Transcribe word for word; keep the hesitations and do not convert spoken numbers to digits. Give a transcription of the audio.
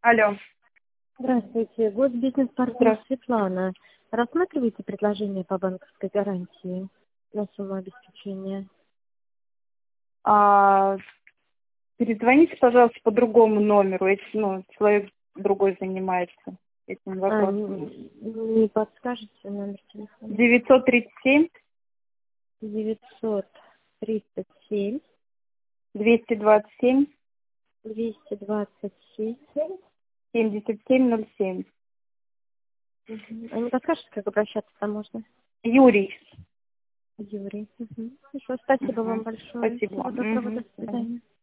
Алло. Здравствуйте. Вот бизнес-партнер Здравствуйте. Светлана. Рассматриваете предложение по банковской гарантии на сумму обеспечения? А, перезвоните, пожалуйста, по другому номеру. Эти, ну, человек другой занимается этим А, вопросом. не, не подскажете номер телефона? девятьсот тридцать семь девятьсот тридцать семь двести двадцать семь двести двадцать семь. семьдесят семь ноль семь. Угу. А не подскажете, как обращаться там можно? Юрий. Юрий. Угу. Хорошо, спасибо вам Мгм. большое. Спасибо Всего вам. доброго, Мгм. до свидания.